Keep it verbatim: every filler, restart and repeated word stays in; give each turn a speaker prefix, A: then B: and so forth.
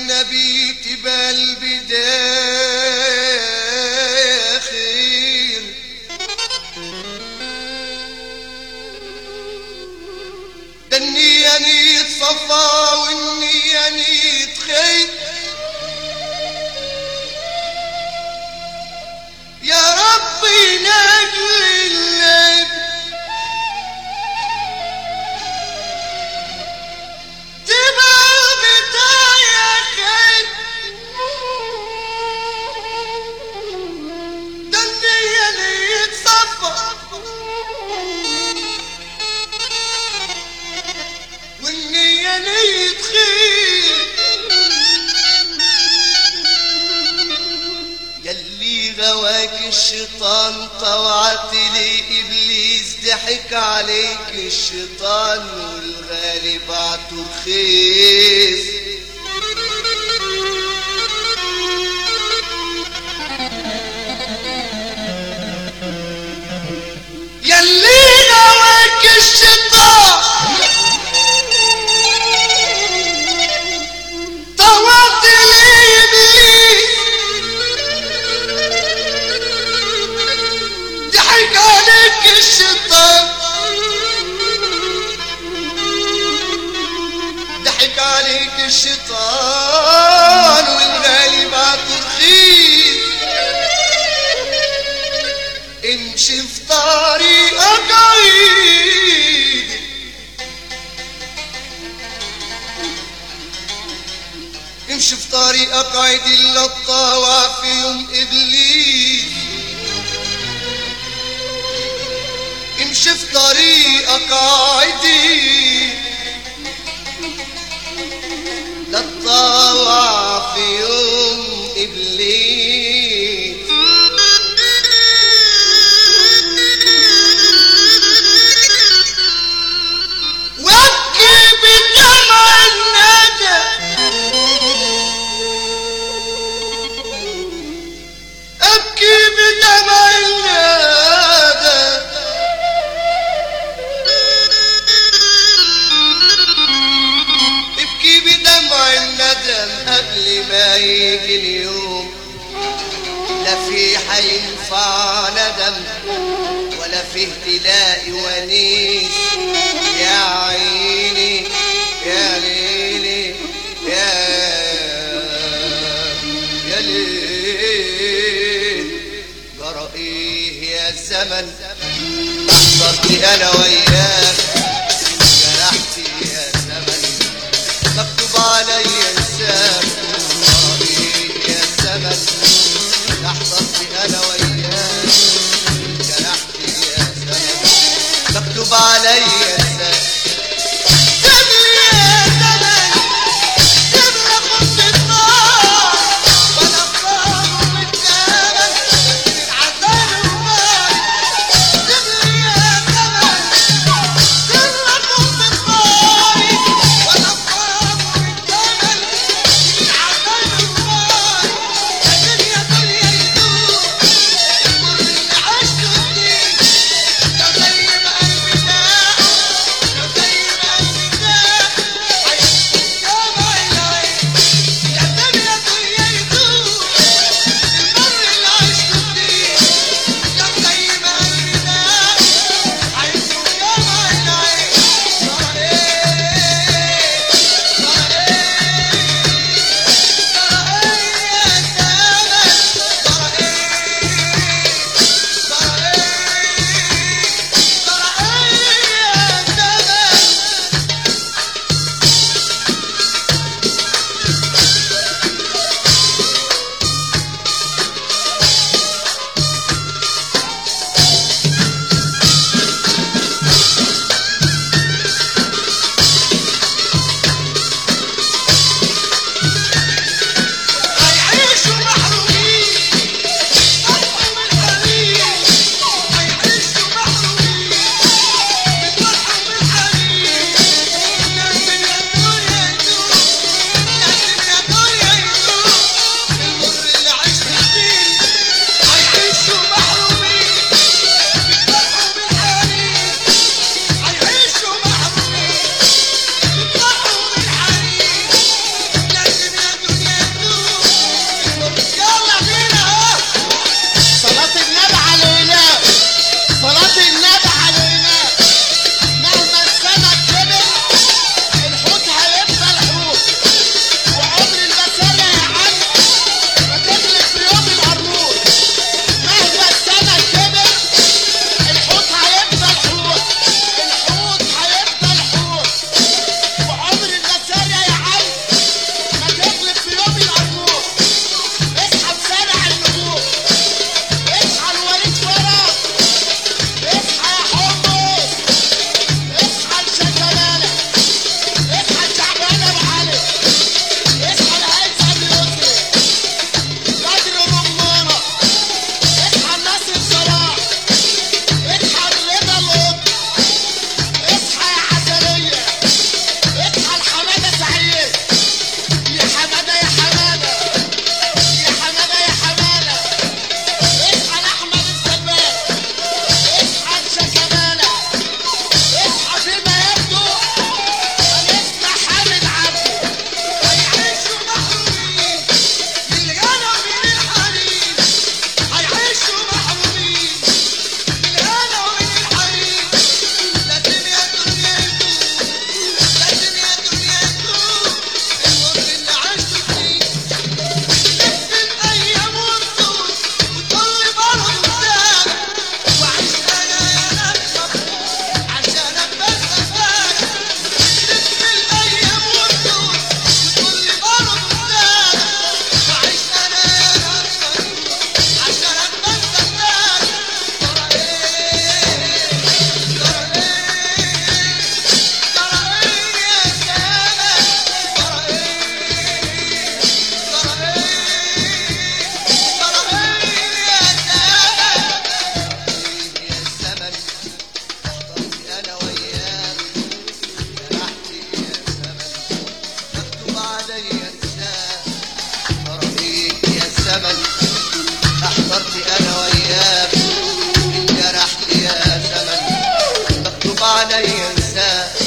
A: النبي تبقى البداية خير. ده النية نية صفا والنية نية خير. يا ربي نجل الليل تبقى البداية خير. ده النية نية صفا والنية نية خير. يلي غواك الشيطان طوعت لي إبليس ضحك عليك الشيطان والغالب عطو رخيص. يلي غواك الشيطان طوعت لي إبليس ضحك عليك الشيطان ضحك عليك الشيطان والغالب عالترخيص. امشي في طريقك عيد امشي في طريقك عيد الا الطاوع في يوم ابليس. امشي في طريقك عيدي لا تطاوع في يوم إبليس. وابكي بدمع الندى ابكي بدمع الندى ابكي بدمع الندم قبل ما يجي اليوم. لا في حينفع ندم ولا فيه تلاقي ونيس. يا عيني يا ليلي يا يا ليل جرى ايه يا الزمن صرت انا وياك جرحتي يا زمن مكتوب علي انساك. جرى ايه يا الزمن لحظتي انا وياك جرحتي يا زمن مكتوب علي انساك. علي انساه